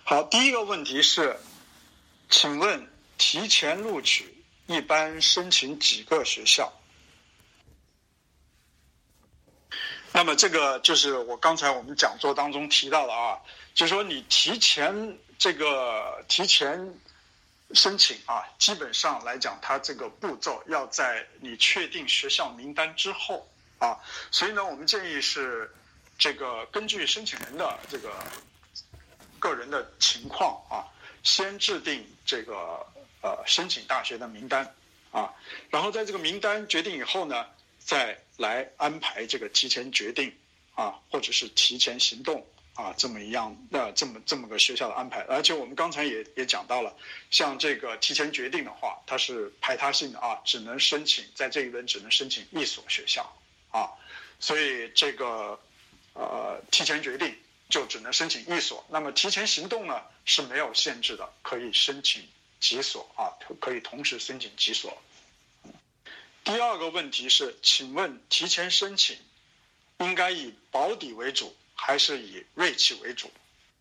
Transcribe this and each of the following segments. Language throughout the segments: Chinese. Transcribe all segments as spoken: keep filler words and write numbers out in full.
好，第一个问题是，请问提前录取一般申请几个学校？那么这个就是我刚才我们讲座当中提到的啊，就是说你提前这个提前申请啊，基本上来讲，它这个步骤要在你确定学校名单之后啊，所以呢，我们建议是这个根据申请人的这个个人的情况啊，先制定这个呃申请大学的名单啊，然后在这个名单决定以后呢，再来安排这个提前决定啊，或者是提前行动啊，这么一样的这么这么个学校的安排。而且我们刚才也也讲到了，像这个提前决定的话，它是排他性的啊，只能申请在这一轮只能申请一所学校啊，所以这个呃提前决定就只能申请一所。那么提前行动呢是没有限制的，可以申请几所啊，可以同时申请几所。第二个问题是，请问提前申请应该以保底为主，还是以锐企为主？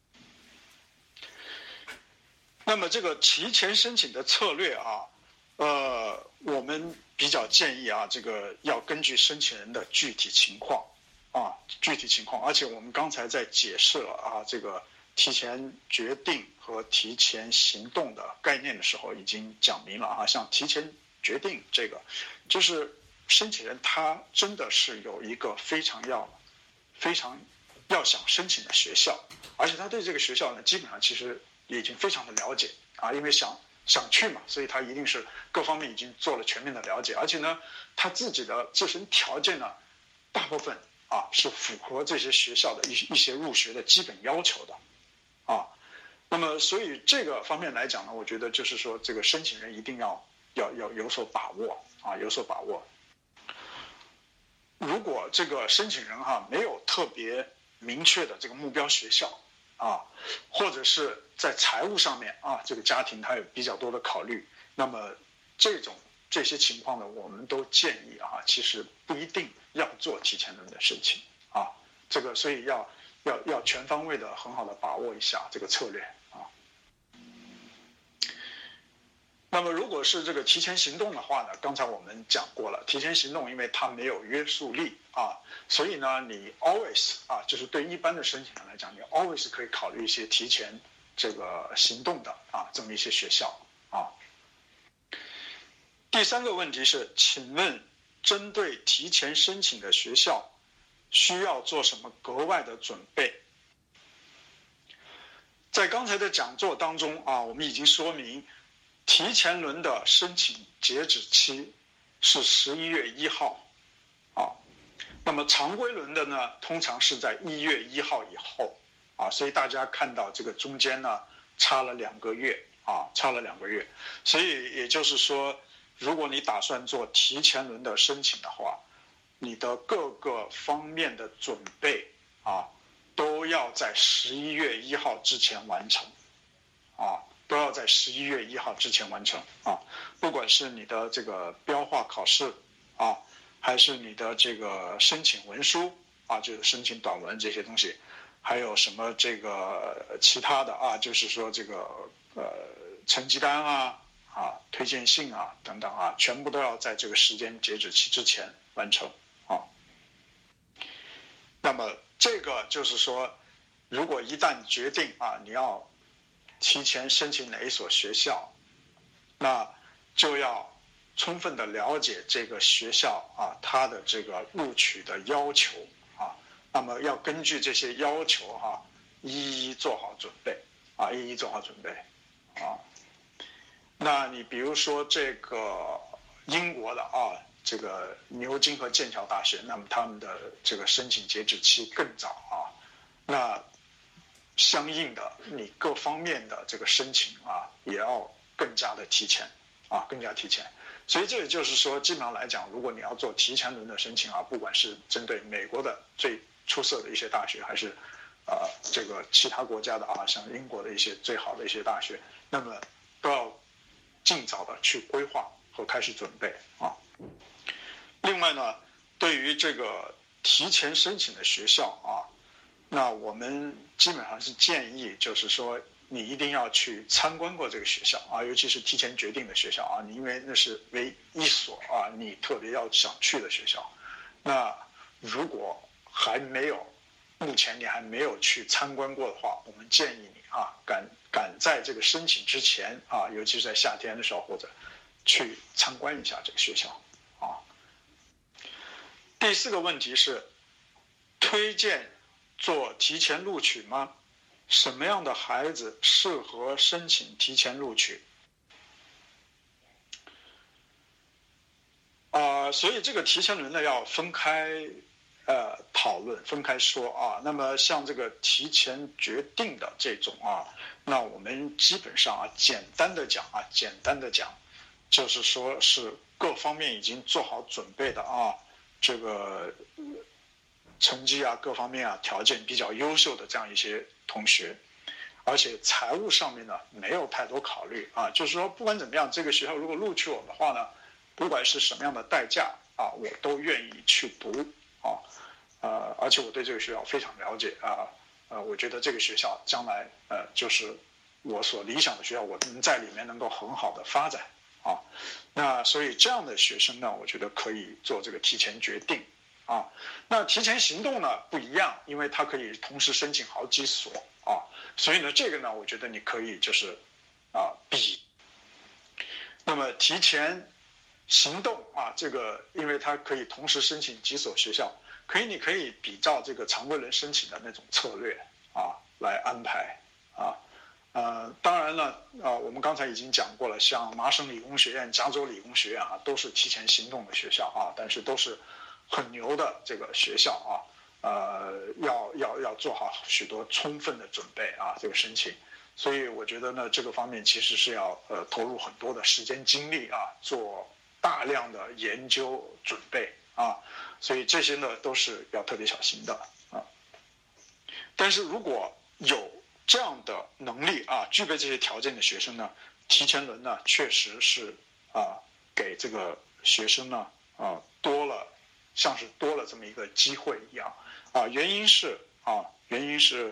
那么这个提前申请的策略啊，呃，我们比较建议啊，这个要根据申请人的具体情况啊，具体情况。而且我们刚才在解释了啊，这个提前决定和提前行动的概念的时候，已经讲明了啊，像提前决定这个，就是申请人他真的是有一个非常要、非常要想申请的学校，而且他对这个学校呢，基本上其实已经非常的了解啊，因为想想去嘛，所以他一定是各方面已经做了全面的了解，而且呢，他自己的自身条件呢，大部分啊是符合这些学校的一一些入学的基本要求的啊。那么，所以这个方面来讲呢，我觉得就是说，这个申请人一定要。要要有所把握啊，有所把握。如果这个申请人哈、啊、没有特别明确的这个目标学校啊，或者是在财务上面啊，这个家庭他有比较多的考虑，那么这种这些情况呢，我们都建议啊，其实不一定要做提前轮的申请啊，这个所以要要要全方位的很好的把握一下这个策略。那么如果是这个提前行动的话呢，刚才我们讲过了，提前行动因为它没有约束力啊，所以呢你 always 啊，就是对一般的申请人来讲，你 always 可以考虑一些提前这个行动的啊这么一些学校啊。第三个问题是，请问针对提前申请的学校需要做什么格外的准备？在刚才的讲座当中啊，我们已经说明提前轮的申请截止期是十一月一号，啊，那么常规轮的呢，通常是在一月一号以后，啊，所以大家看到这个中间呢差了两个月，啊，差了两个月，所以也就是说，如果你打算做提前轮的申请的话，你的各个方面的准备啊，都要在十一月一号之前完成，啊。都要在十一月一号之前完成啊！不管是你的这个标化考试啊，还是你的这个申请文书啊，就是申请短文这些东西，还有什么这个其他的啊，就是说这个呃成绩单啊啊推荐信啊等等啊，全部都要在这个时间截止期之前完成啊。那么这个就是说，如果一旦决定啊，你要提前申请哪一所学校，那就要充分的了解这个学校啊，它的这个录取的要求啊，那么要根据这些要求哈、啊，一一做好准备啊，一一做好准备啊。那你比如说这个英国的啊，这个牛津和剑桥大学，那么他们的这个申请截止期更早啊，那相应的，你各方面的这个申请啊，也要更加的提前啊，更加提前。所以这也就是说，基本上来讲，如果你要做提前轮的申请啊，不管是针对美国的最出色的一些大学，还是呃这个其他国家的啊，像英国的一些最好的一些大学，那么都要尽早的去规划和开始准备啊。另外呢，对于这个提前申请的学校啊，那我们基本上是建议，就是说你一定要去参观过这个学校啊，尤其是提前决定的学校啊，你因为那是唯一所啊你特别要想去的学校。那如果还没有，目前你还没有去参观过的话，我们建议你啊，赶赶在这个申请之前啊，尤其是在夏天的时候，或者去参观一下这个学校啊。第四个问题是，推荐做提前录取吗？什么样的孩子适合申请提前录取？啊、呃，所以这个提前轮呢要分开呃讨论，分开说啊。那么像这个提前决定的这种啊，那我们基本上啊，简单的讲啊，简单的讲，就是说是各方面已经做好准备的啊，这个成绩啊，各方面啊条件比较优秀的这样一些同学。而且财务上面呢没有太多考虑啊，就是说不管怎么样，这个学校如果录取我的话呢，不管是什么样的代价啊，我都愿意去读啊，呃，而且我对这个学校非常了解啊，呃，我觉得这个学校将来呃就是我所理想的学校，我能在里面能够很好的发展啊，那所以这样的学生呢，我觉得可以做这个提前决定啊，那提前行动呢不一样，因为它可以同时申请好几所啊。所以呢，这个呢，我觉得你可以就是啊比。那么提前行动啊，这个因为它可以同时申请几所学校，可以你可以比照这个常规人申请的那种策略啊来安排啊。呃，当然了，啊，我们刚才已经讲过了，像麻省理工学院、加州理工学院啊，都是提前行动的学校啊，但是都是很牛的这个学校啊。呃，要要要做好许多充分的准备啊，这个申请，所以我觉得呢，这个方面其实是要呃投入很多的时间精力啊，做大量的研究准备啊，所以这些呢都是要特别小心的啊。但是如果有这样的能力啊，具备这些条件的学生呢，提前轮呢确实是啊给这个学生呢啊多了，像是多了这么一个机会一样。啊，原因是啊，原因是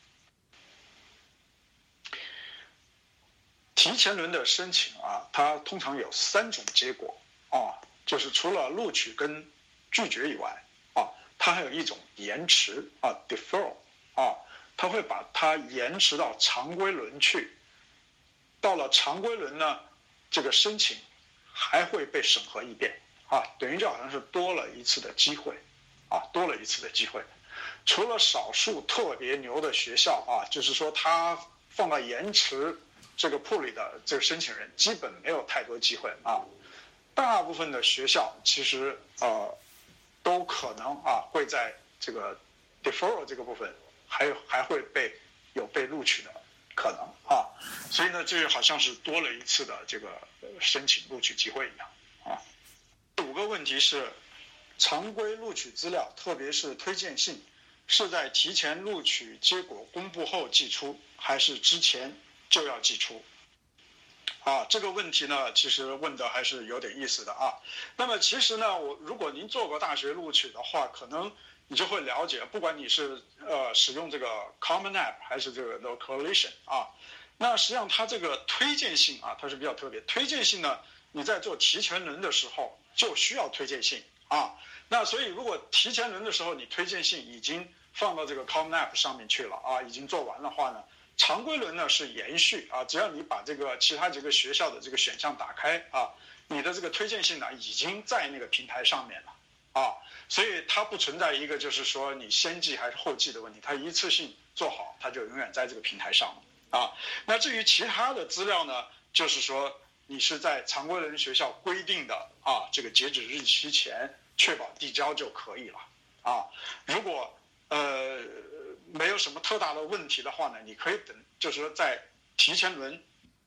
提前轮的申请啊，它通常有三种结果啊，就是除了录取跟拒绝以外啊，它还有一种延迟啊 ，deferral 啊，它会把它延迟到常规轮去。到了常规轮呢，这个申请还会被审核一遍啊，等于就好像是多了一次的机会。啊，多了一次的机会，除了少数特别牛的学校啊，就是说他放到延迟这个铺里的这个申请人，基本没有太多机会啊。大部分的学校其实呃都可能啊会在这个 deferral 这个部分还有还会被有被录取的可能啊，所以呢，这好像是多了一次的这个申请录取机会一样啊。五个问题是。常规录取资料，特别是推荐信，是在提前录取结果公布后寄出，还是之前就要寄出？啊，这个问题呢，其实问的还是有点意思的啊。那么其实呢，我如果您做过大学录取的话，可能你就会了解，不管你是呃使用这个 Common App 还是这个 The Coalition 啊，那实际上它这个推荐信啊，它是比较特别。推荐信呢，你在做提前轮的时候就需要推荐信。啊，那所以如果提前轮的时候你推荐信已经放到这个 Common App 上面去了啊，已经做完的话呢，常规轮呢是延续啊，只要你把这个其他几个学校的这个选项打开啊，你的这个推荐信呢已经在那个平台上面了啊，所以它不存在一个就是说你先寄还是后寄的问题，它一次性做好，它就永远在这个平台上了啊。那至于其他的资料呢，就是说你是在常规轮学校规定的啊这个截止日期前确保递交就可以了啊。如果呃没有什么特大的问题的话呢，你可以等，就是说在提前轮，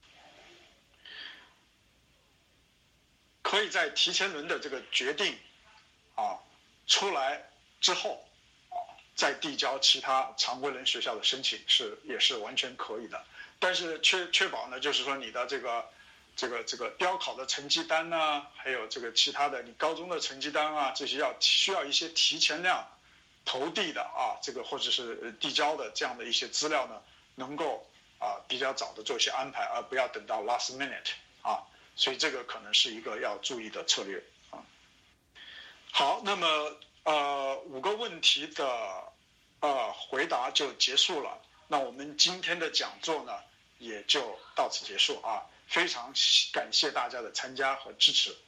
可以在提前轮的这个决定啊出来之后啊，再递交其他常规轮学校的申请是也是完全可以的。但是确确保呢，就是说你的这个这个这个标考的成绩单呢、啊，还有这个其他的你高中的成绩单啊，这些要需要一些提前量投递的啊，这个或者是递交的这样的一些资料呢，能够啊比较早的做一些安排，而不要等到 last minute 啊，所以这个可能是一个要注意的策略啊。好，那么呃五个问题的呃回答就结束了，那我们今天的讲座呢也就到此结束啊，非常感谢大家的参加和支持。